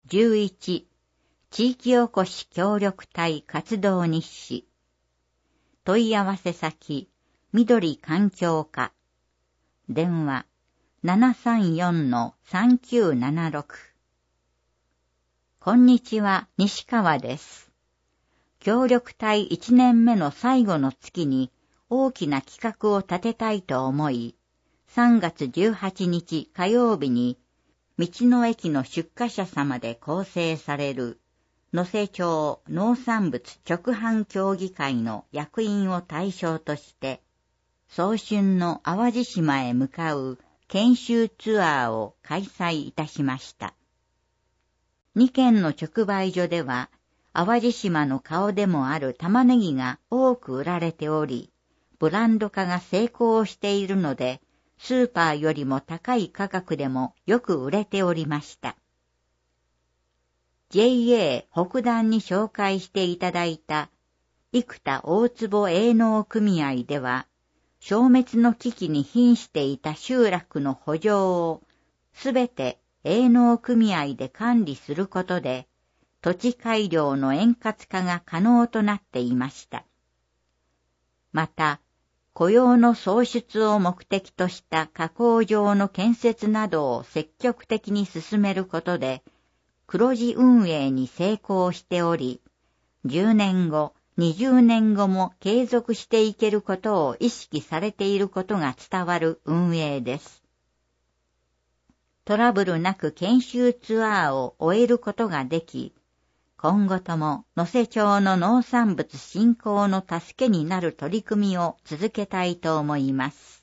11地域おこし協力隊活動日誌問い合わせ先緑環境課電話 734-3976 こんにちは、西川です。協力隊1年目の最後の月に大きな企画を立てたいと思い、3月18日火曜日に道の駅の出荷者様で構成される能勢町農産物直販協議会の役員を対象として、早春の淡路島へ向かう研修ツアーを開催いたしました。2軒の直売所では、淡路島の顔でもある玉ねぎが多く売られており、ブランド化が成功しているので、スーパーよりも高い価格でもよく売れておりました。JA 北段に紹介していただいた生田大坪営農組合では、消滅の危機に瀕していた集落の圃場をすべて営農組合で管理することで、土地改良の円滑化が可能となっていました。また、雇用の創出を目的とした加工場の建設などを積極的に進めることで、黒字運営に成功しており、10年後、20年後も継続していけることを意識されていることが伝わる運営です。トラブルなく研修ツアーを終えることができ、今後とも能勢町の農産物振興の助けになる取り組みを続けたいと思います。